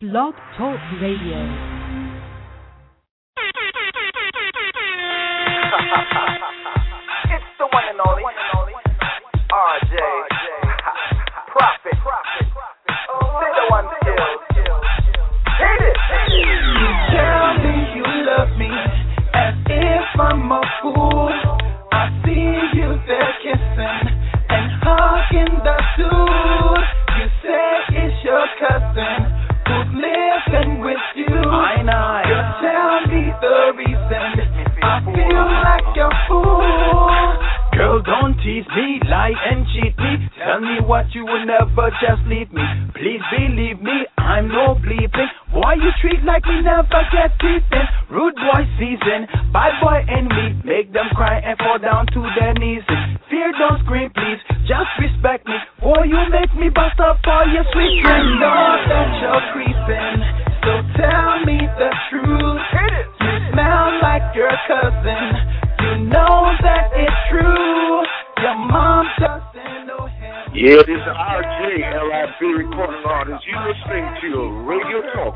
Blog Talk Radio. It's the one and only RJ Prophet. Say the one still. Hit it. You tell me you love me as if I'm a fool. I see you there kissing and hugging the dude. You say it's your cousin who's living with you. You tell me the reason. I feel like a fool. Girl, don't tease me, lie and cheat me. Tell me what you will never just leave me. Please believe me, I'm no bleeping. Boy, you treat like we never get beaten. Rude boy season, bad boy enemy. Make them cry and fall down to their knees. Fear, don't scream, please, just respect me. Boy, you make me bust up all your sweet. I know that you're creeping, so tell me the truth. You smell like your cousin. You know that it's true. Your mom doesn't know him. Yeah, this is RJ, LIB recording artist. You listening to Radio Talk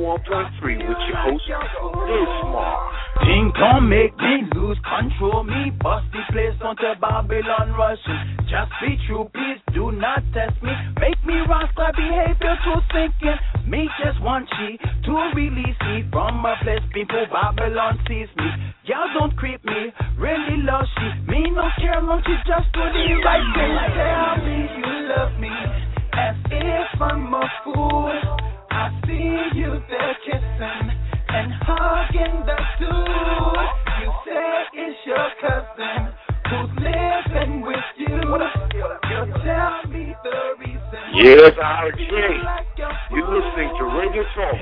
101.3 with your host, Bismarck. Things don't make me lose control. Me bust the place onto Babylon Russian. Just be true, please do not test me. Make me Rasta behavior too sinking. Me just want she to release me from a place people Babylon sees me. Y'all don't creep me, really love she. Me no care long, she just do the right thing. Tell me you love me as if I'm a fool. I see you there kissing and hugging the dude. You say it's your cousin who's living with you. You tell me the reason. Yes, RJ. You're listening to Radio Talk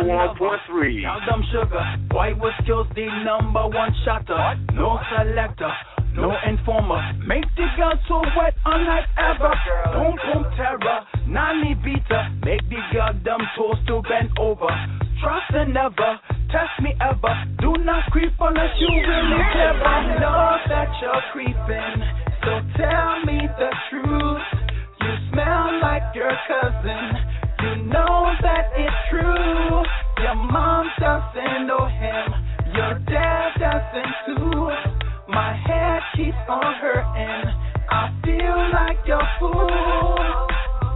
101.3. Now dumb sugar, boy was skills the number one shotter. No selector, no informer. Make the girl so wet unlike ever. Boom boom terror, nanny beater. Make the girl dumb toes to bend over. Trust and never test me ever. Do not creep unless you really clever. I know that you're creeping, so tell me the truth. You smell like your cousin. You know that it's true. Your mom doesn't know him. Your dad doesn't too. My head keeps on hurting. I feel like a fool.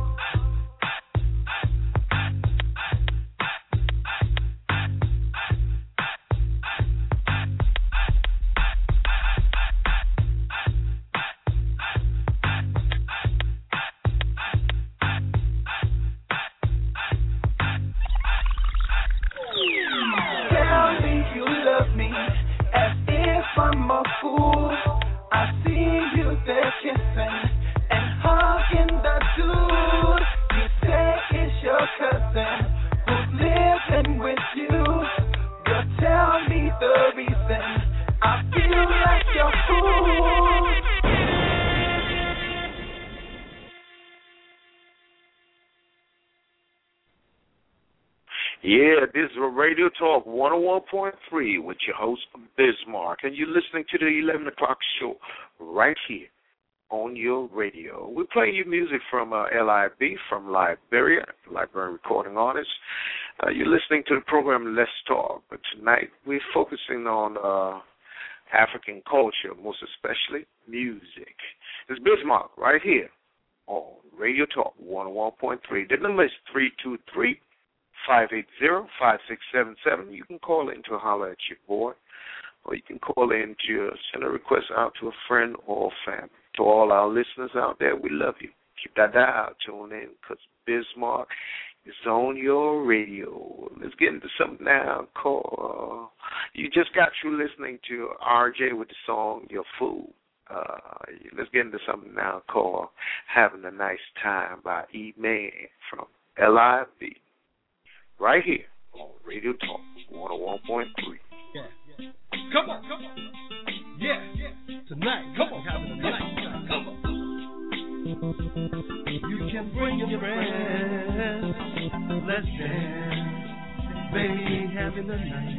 I'm a fool. I see you there kissing and hugging the dude. You say it's your cousin who's living with you. You tell me the reason. I feel like a fool. Yeah, this is Radio Talk 101.3 with your host, Bismarck. And you're listening to the 11 o'clock show right here on your radio. We're playing you music from LIB, from Liberia, Liberian recording artist. You're listening to the program Let's Talk. But tonight we're focusing on African culture, most especially music. It's Bismarck right here on Radio Talk 101.3. The number is 323 580-5677. You can call in to holler at your boy, or you can call in to send a request out to a friend or family. To all our listeners out there, we love you. Keep that dial tuned in, because Bismarck is on your radio. Let's get into something now called, you just got through listening to RJ with the song Your Fool. Let's get into something now called Having a Nice Time by E-Man from LIB. Right here on Radio Talk 101.3. Yeah. Come on. Yeah. Tonight. Come on. Having a nice time. Come on. You can bring your friends. Let's dance. baby, having a night,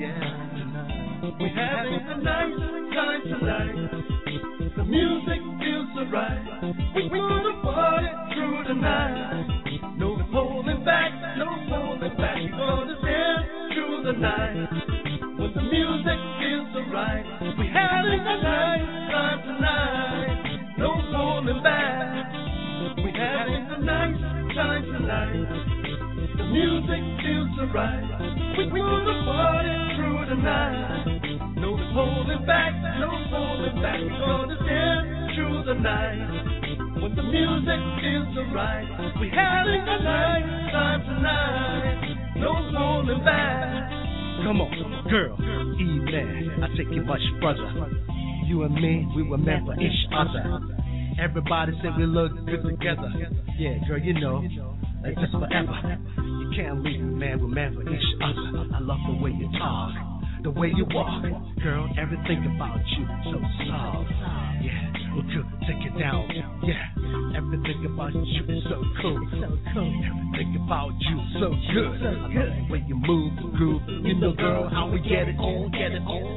yeah. We're having a nice time tonight. The music feels so right. We wanna party through the night. No holding back, no holding back. We're gonna dance through the night. When the music feels so right. We're having a nice time tonight. No holding back. We're having a nice time tonight. The music feels so right. We wanna party through the night. No holding back, no holding back. We're gonna dance through the night. When the music feels so right. We're having a nice time tonight. No holding back. Come on, girl, E-Man, I take you much further. You and me, we were meant for each other. Everybody said we look good together. Yeah, girl, you know, like just forever. You can't leave me, man, we're meant for each other. I love the way you talk, the way you walk. Girl, everything about you so soft. Yeah, we could take it down. Yeah, everything about you is so cool. Everything about you so good. I love the way you move, groove. You know, girl, how we get it on, get it on.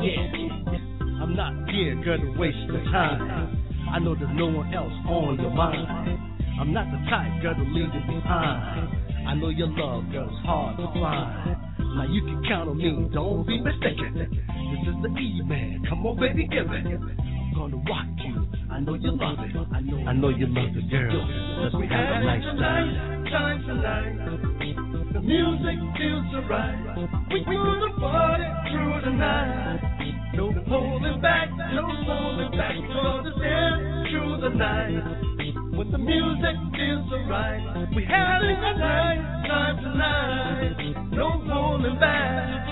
Yeah, I'm not here, girl, to waste the time. I know there's no one else on your mind. I'm not the type, girl, to leave it behind. I know your love, girl, is hard to find. Now you can count on me, don't be mistaken. This is the E-Man, come on, baby, give it. I'm gonna rock you, I know you love it. I know you love it, girl. Let's have a nice time tonight. The music feels so right. We wanna party through the night. No holding back, no holding back. We're gonna dance through the night. When the music feels so right. We're having a nice time tonight. No holding back.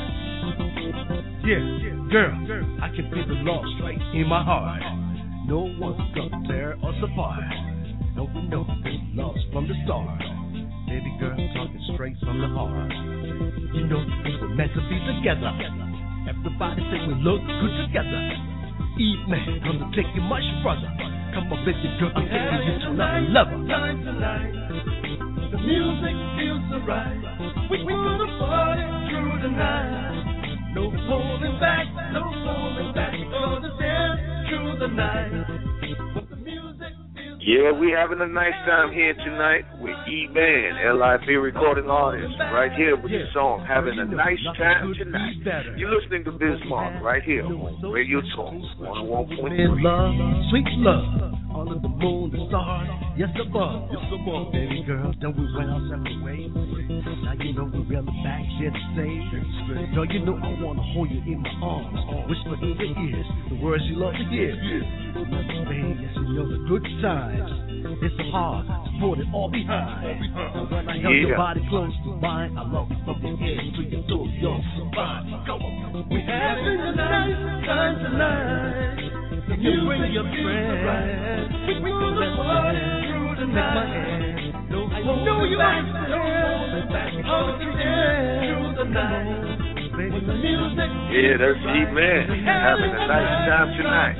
Yeah, girl, I can feel the love straight in my heart. No one's gonna tear us apart. No, we know this love's from the start. Baby girl, talking straight from the heart. You know we were meant to be together. Everybody say we look good together. E-Man, gonna take you much further. Come on, baby girl, I'm taking you to another level. Time tonight. The music feels so right. We wanna party through the night. No holding back, no holding back. We're gonna dance through the night. But the music feels Yeah, we having a nice time here tonight with E-Man, LIB recording artist, right here with the song Having a Nice Time Tonight. You're listening to Bismarck right here on Radio Talk 101.3. Love, sweet love, under the moon, the stars, yes above, baby girl, then we went our separate ways. Now you know we're really back here to stay. Girl, you know I wanna hold you in my arms, whisper in your ears the words you love to hear. Remember, baby, yes you know the good times. It's so hard to put it all behind. And when I held your body close to mine, I love you from your head to your toe, your spine. Come on, we're having a nice time tonight. You bring your friends. We gonna party through the night. I know you understand. How to dance through the night. When the music. Yeah, that's E-Man having a nice time tonight.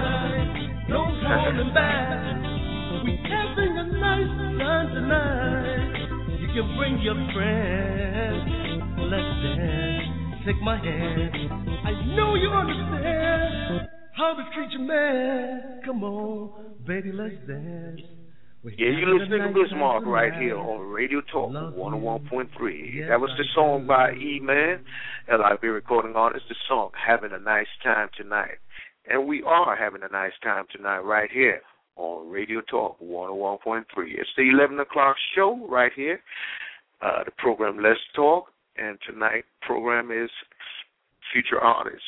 No holding back. We having a nice time tonight. You can bring your friends. Let's dance. Take my hand. I know you understand. How to treat your man. Come on, baby, let's dance. Yeah, you're listening to Bismarck right here on Radio Talk 101.3. Yeah, that was the song by E-Man, LIB recording artist, the song Having a Nice Time Tonight. And we are having a nice time tonight right here on Radio Talk 101.3. It's the 11 o'clock show right here, the program Let's Talk, and tonight's program is Future Artists.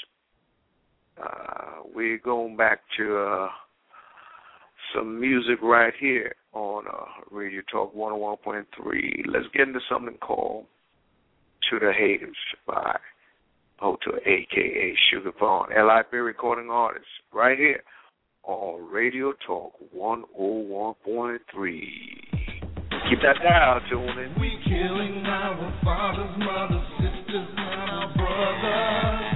We're going back to some music right here on Radio Talk 101.3. Let's get into something called To the Haters by Hotel, a.k.a. Sugar Vaughn, LIB recording artist, right here on Radio Talk 101.3. Keep that dial tuning. We killing our fathers, mothers, sisters, and our brothers.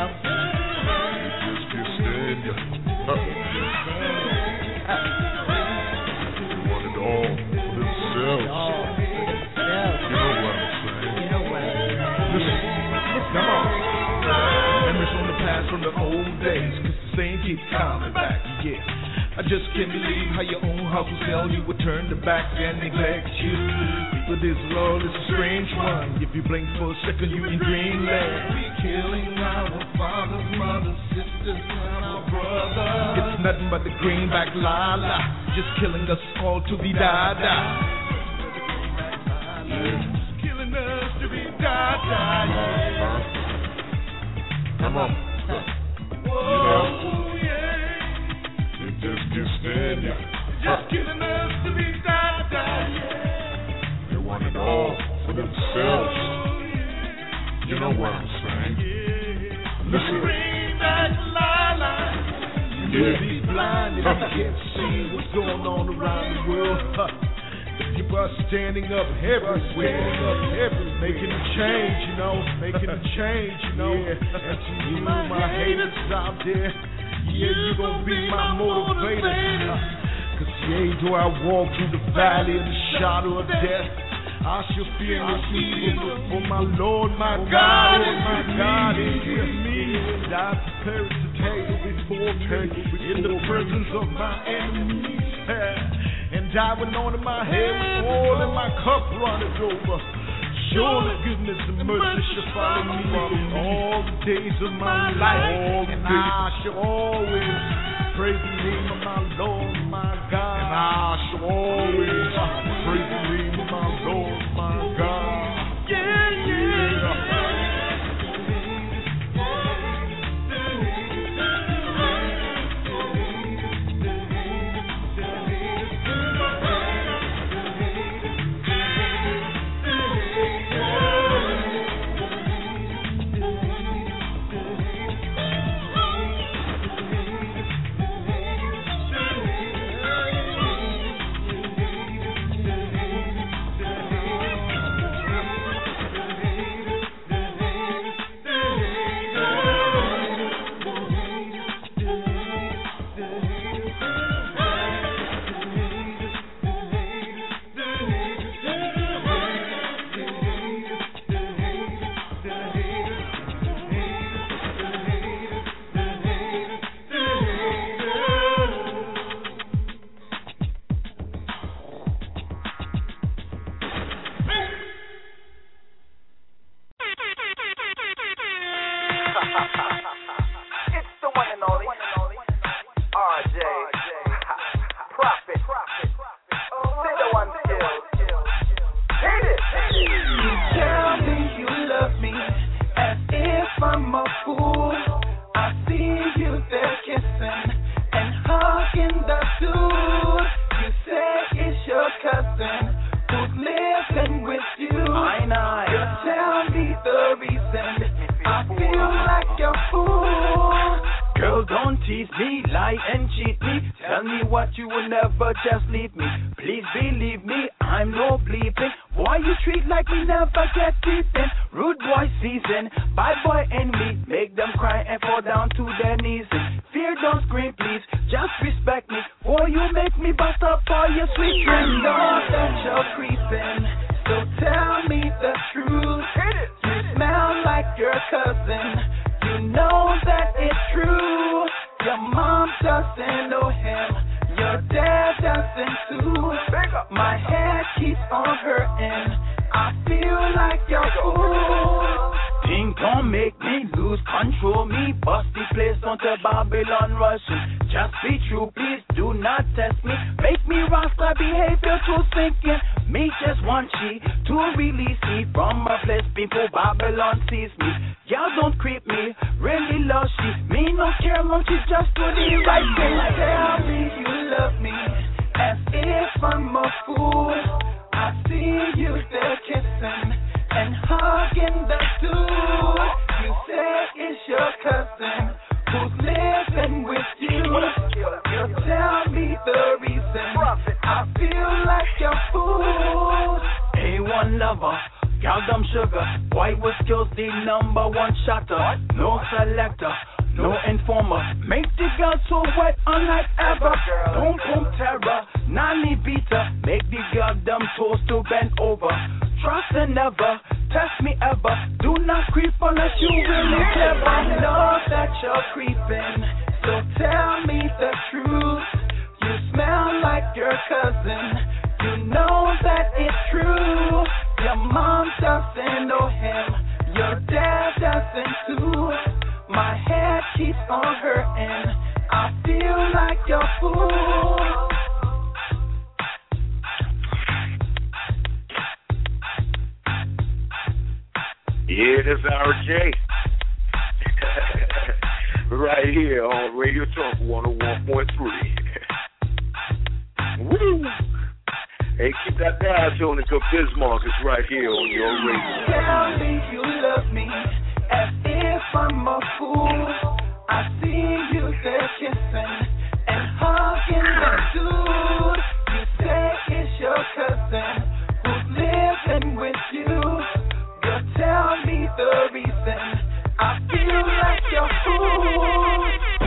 From the old days, cause the same keep coming back, yeah. I just can't believe how your own house will sell you, would turn the back and neglect you. People, this world is a strange one. If you blink for a second, you in dreamland. We killing our fathers, mothers, sisters, and our brothers. It's nothing but the greenback lala, just killing us all to be da-da. Just killing us to be da-da, yeah. Come on. Whoa, yeah. It just can't stand ya. Just killing us to be da-da, yeah. They want it all for themselves. You know what I'm saying? Listen. Bring back la-la. You'll be blind if you can't see what's going on around the world. People are standing up everywhere, making a change, you know, Yeah. And to you, my haters out there, yeah, you gon' be my motivator. Cause yeah, do I walk through the valley of the shadow of death, I shall fear no evil, for my Lord, my God is with me. And I prepare to table before me in the presence of my enemies. And I went on in my head with oil and my cup runneth over. Surely goodness and mercy shall follow me all the days of my life. And I shall always praise the name of my Lord, my God. And I shall always praise the name of my Lord, my God. Yeah, yeah. dumb sugar. White with skills, the number one shotter. No selector, no informer. Make the girl so wet, unlike ever. Boom boom terror, nanny beater. Make the girl dumb toes to bend over. Trust and never test me ever. Do not creep unless you really clever. I know that you're creeping, so tell me the truth. You smell like your cousin. You know that it's true. Your mom doesn't know him. Your dad doesn't too. My head keeps on hurting. I feel like a fool. Yeah, this is RJ. Right here on Radio Talk 101.3. Woo! Hey, keep that dial tuned because Bismarck is right here on your radio. Tell me you love me as if I'm a fool. I see you there kissing and hugging that dude. You say it's your cousin who's living with you. Girl, tell me the reason. I feel like a fool.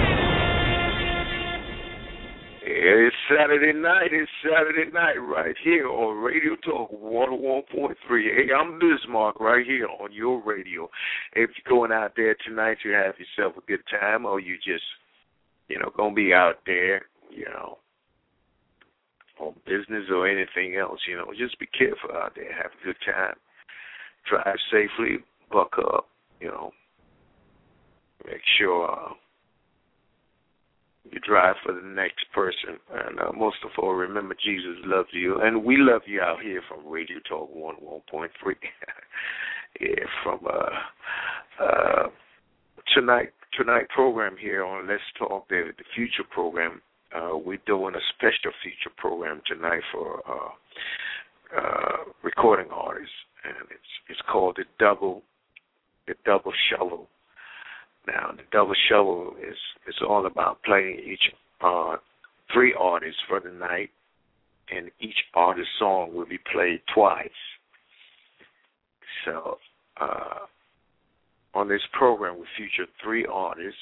It's Saturday night right here on Radio Talk 101.3. Hey, I'm Bismarck right here on your radio. If you're going out there tonight to have yourself a good time, or you just, going to be out there, on business or anything else, just be careful out there. Have a good time. Drive safely, buck up, make sure you drive for the next person. And most of all, remember Jesus loves you. And we love you out here from Radio Talk 101.3. Yeah, from tonight program here on Let's Talk, the future program. We're doing a special feature program tonight for recording artists. And it's called the Double Shovel. Now, the Double Shovel is all about playing each three artists for the night, and each artist's song will be played twice. So, on this program, we feature three artists,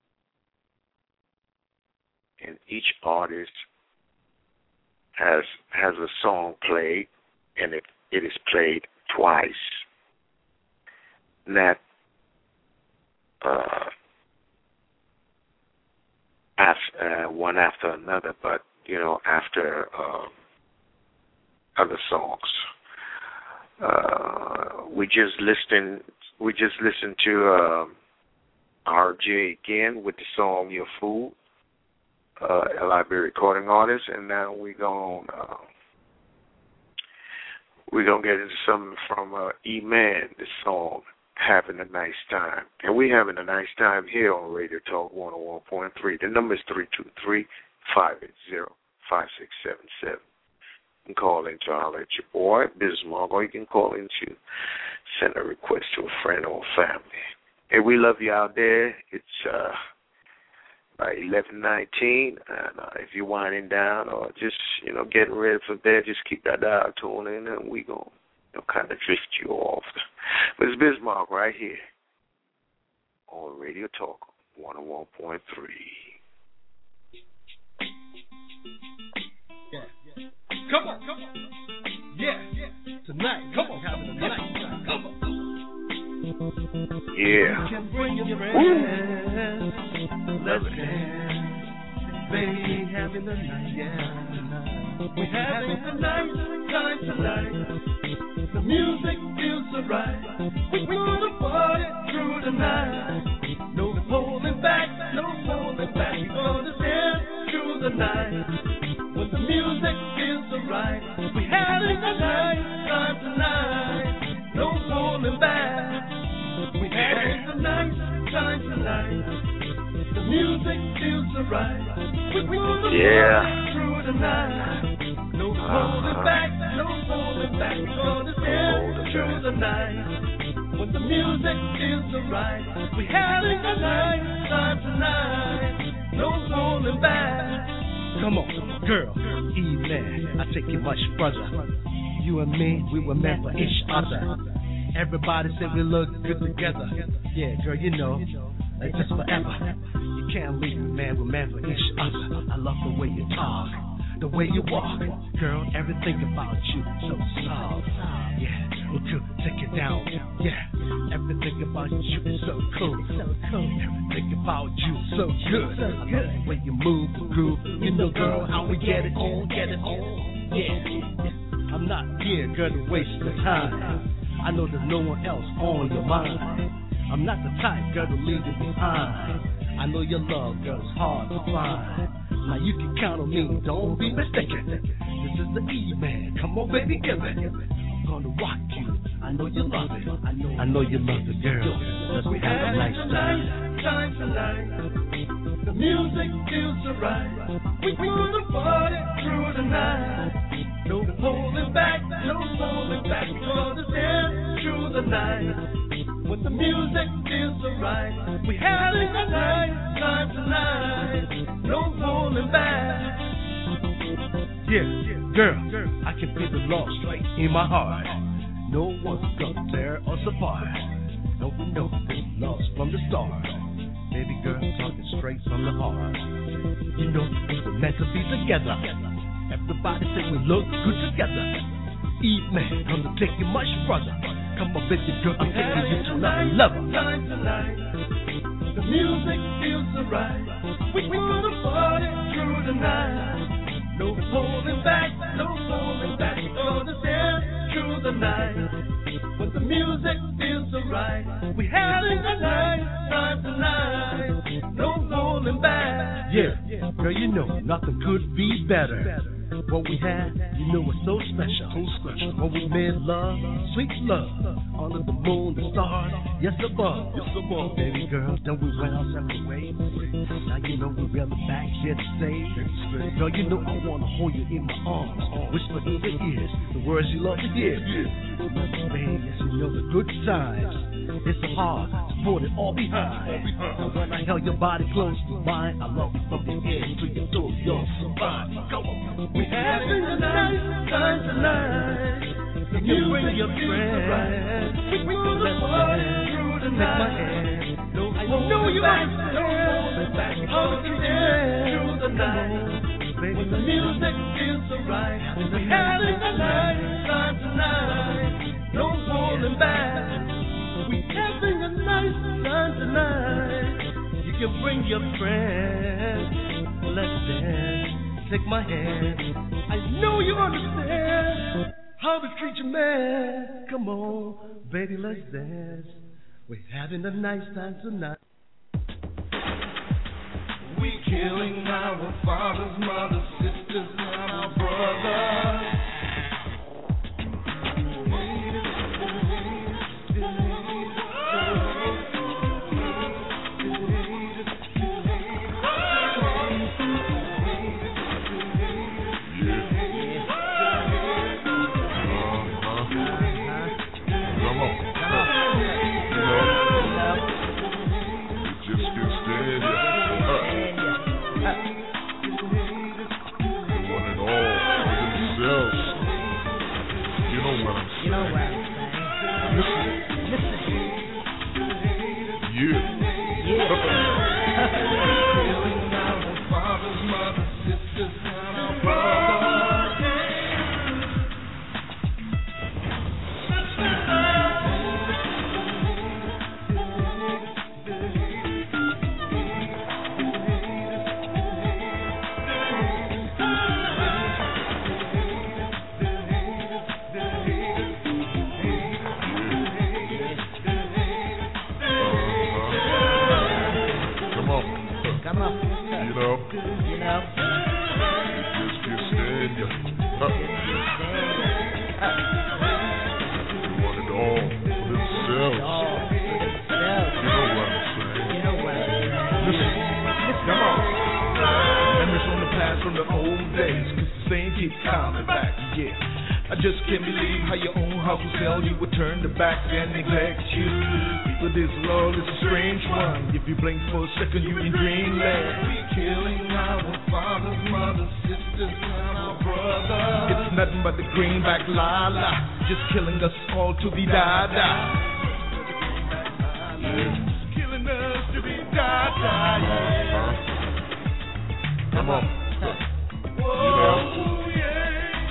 and each artist has a song played, and it is played twice. Not one after another, but after other songs. We just listened to RJ again with the song "Your Fool," LIB recording artist, and now we're gonna get into something from E-Man, the song "Having a Nice Time." And we're having a nice time here on Radio Talk 101.3. The number is 323-580-5677. You can call in to holler at your boy, Bismarck, or you can call in to send a request to a friend or family. And we love you out there. It's by 11:19, and if you're winding down or just, getting ready for bed, just keep that dial tuned in, and we going to kind of drift you off. But it's Bismarck right here on Radio Talk 101.3. Yeah. Come on. Yeah. Tonight. Come on. Having a nice time. Come on. Yeah. Can bring your friends. Let's dance. Baby, having a night. Yeah. We're having a nice time tonight. The music feels so right. We're gonna party through the night. No holding back, no holding back. We're gonna dance through the night. When the music feels so right. We're having a nice time tonight. No holding back. We're having a nice time tonight. The music feels so right. We're gonna party through the night. No holding back, no holding back. We're gonna dance through the night. When the music feels so right. We're having a nice time tonight. No holding back. Come on, girl, E-Man, I take it much further. You and me, we were meant for each other. Everybody say we look good together. Yeah, girl, you know, like this forever. You can't leave me, man, we're meant for each other. I love the way you talk, the way you walk. Girl, everything about you so soft. Yeah, we could take it down. Yeah, everything about you is so cool. Everything about you so good. I love the way you move, groove. You know, girl, how we get it on, get it on. Yeah, I'm not here, girl, to waste the time. I know there's no one else on your mind. I'm not the type, girl, to leave you behind. I know your love, girl, is hard to find. Now you can count on me, don't be mistaken. This is the E-Man, come on, baby, give it. I'm gonna rock you, I know you love it. I know you love it, girl. Let's have a nice time tonight. The music feels so right. We gonna party through the night. No holding back, no holding back. Gonna dance through the night. When the music feels so right, we having a nice time tonight. No holding back. Yeah, girl, I can feel the love straight in my heart. No one's gonna tear us apart. No, we know this love's from the start. Baby girl, talking straight from the heart. You know we were meant to be together. Everybody say we look good together. E-Man, gonna take you much further. Come on, baby girl, I'm taking you to another level. Time tonight. The music feels so right. We gonna party through the night. No holding back, no holding back. Gonna dance through the night. When the music feels so right, we having a nice time tonight. No holding back. Yeah, girl, you know nothing could be better. What we had, you know, it's so special. When we made love, sweet love, under the moon, the stars, yes above. Baby girl, then we went our separate ways. Now you know we're really back here to stay. Girl, you know I wanna hold you in my arms, whisper in your ears the words you love to hear. Baby, yes, you know the good times. It's so hard to put it all behind. And when I held your body close to mine, I love you from the head to your toes. You're so fine. Go on. We're having a nice time tonight. The you bring your friends. We're gonna party through the night. I know you back, no holding back. Gonna dance through the night. When the music feels so right, we're having a nice time tonight. No holding back. We're having a nice time tonight. You can bring your friends. Let's dance. Take my hand. I know you understand how to treat your man. Come on, baby, let's dance. We're having a nice time tonight. We killing our fathers, mothers, sisters, and our brothers. I just can't believe how your own house will sell you, would turn the back and neglect you. People, this world is a strange one. If you blink for a second, you in dreamland. We killing our fathers, mothers, sisters, and our brothers. It's nothing but the greenback lala, just killing us all to be da-da. Just killing us to be da-da, yeah. Come on. Whoa, yeah.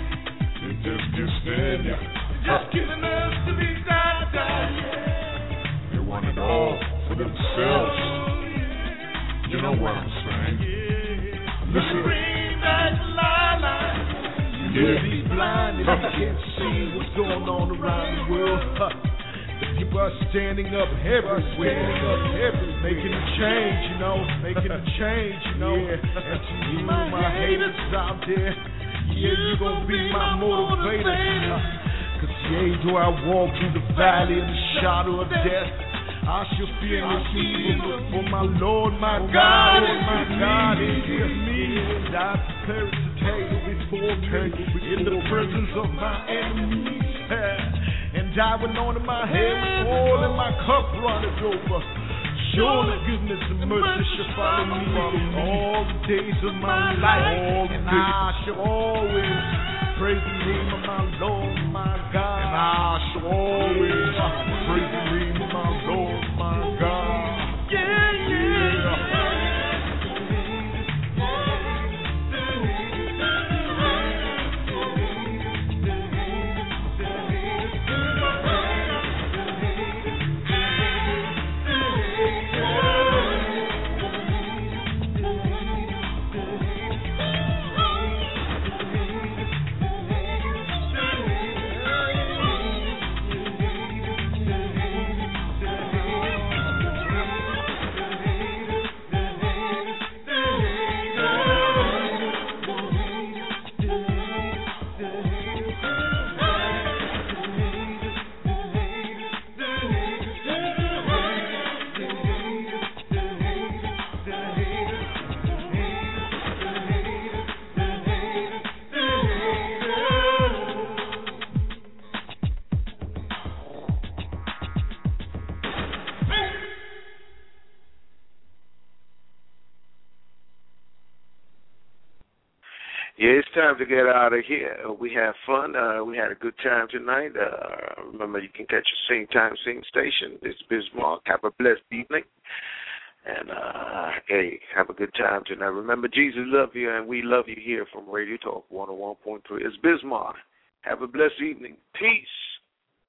Just killing us to be da-da, yeah. They want it all for themselves. You know what I'm saying? Listen. Greenback lala. You be blind if you can't see what's going on around the world. The people are standing up everywhere, making a change, you know, Yeah. And to you, my haters out there, yeah, you gon' be my motivator. Cause yeah, do I walk through the valley of the shadow of death, I shall fear no evil, for my Lord, my God is with me. And I prepare to table before me in the presence of my enemies. And I would know that my head was full and my cup runneth over. Surely goodness and mercy shall follow me all the days of my life. And I shall always praise the name of my Lord, my God. And I shall always praise the name of my Lord, my God. Yeah, it's time to get out of here. We had fun. We had a good time tonight. Remember, you can catch the same time, same station. It's Bismarck. Have a blessed evening. And, hey, have a good time tonight. Remember, Jesus loves you, and we love you here from Radio Talk 101.3. It's Bismarck. Have a blessed evening. Peace.